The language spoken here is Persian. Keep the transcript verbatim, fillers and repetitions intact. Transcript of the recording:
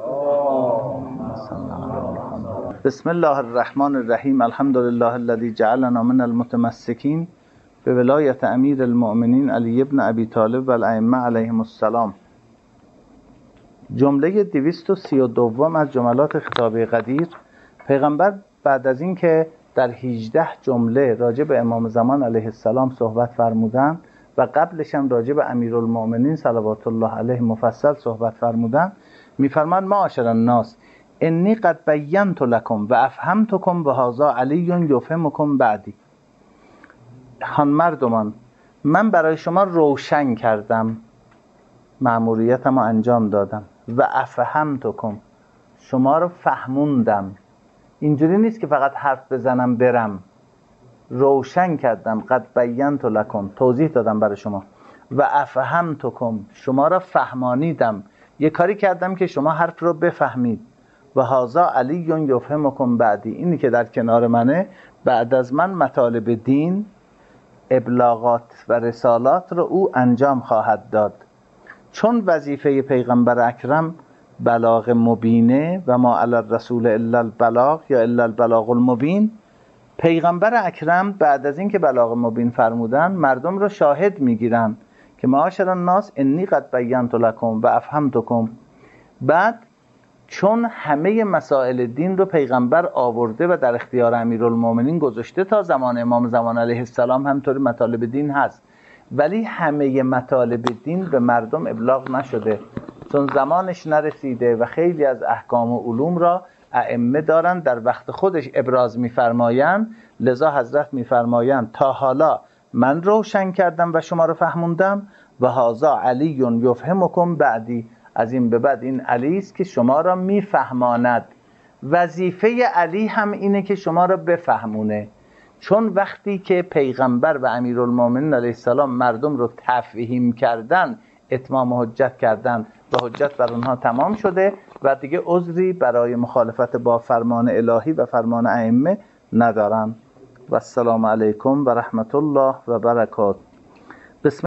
بسم الله الرحمن الرحیم. الحمد لله الذي جعلنا من المتمسکین به ولایت امیر المؤمنین علی ابن ابی طالب و الائمه علیهم السلام. جمله دویست و سی و دوم از جملات خطابه قدیر. پیغمبر بعد از این که در هجده جمله راجع به امام زمان علیه السلام صحبت فرمودن و قبلش هم راجع به امیرالمؤمنین صلوات الله علیه مفصل صحبت فرمودن، میفرمان معاشر الناس انی قد بینت لکم و افهمتکم و هذا علی یفهمکم بعدی. هان مردمان، من برای شما روشن کردم، مأموریتم رو انجام دادم، و افهمتکم، شما رو فهموندم. اینجوری نیست که فقط حرف بزنم برم، روشن کردم. قد بینت لکم، توضیح دادم برای شما. و افهمتکم، شما را فهمانیدم، یه کاری کردم که شما حرف رو بفهمید. و هذا علی یفهمکم بعدی، اینی که در کنار منه بعد از من مطالب دین، ابلاغات و رسالات رو او انجام خواهد داد. چون وظیفه پیغمبر اکرم بلاغ مبینه و ما علی الرسول الا البلاغ یا الا البلاغ المبین، پیغمبر اکرم بعد از این که بلاغ مبین فرمودن مردم رو شاهد میگیرن که معاشر الناس انی قد بینت لکم و افهمتکم. بعد چون همه مسائل دین رو پیغمبر آورده و در اختیار امیرالمؤمنین گذاشته، تا زمان امام زمان علیه السلام همطوری مطالب دین هست، ولی همه مطالب دین به مردم ابلاغ نشده چون زمانش نرسیده و خیلی از احکام و علوم را ائمه دارن در وقت خودش ابراز میفرمایند. لذا حضرت میفرمایند تا حالا من روشن کردم و شما رو فهموندم، و هذا علی یفهمکم بعدی، از این به بعد این علی است که شما را میفهماند. وظیفه علی هم اینه که شما را بفهمونه، چون وقتی که پیغمبر و امیرالمؤمنین علیه السلام مردم رو تفهیم کردن، اتمام حجت کردن و حجت بر اونها تمام شده و دیگه عذری برای مخالفت با فرمان الهی و فرمان ائمه ندارن. و السلام علیکم و رحمت الله و برکاته.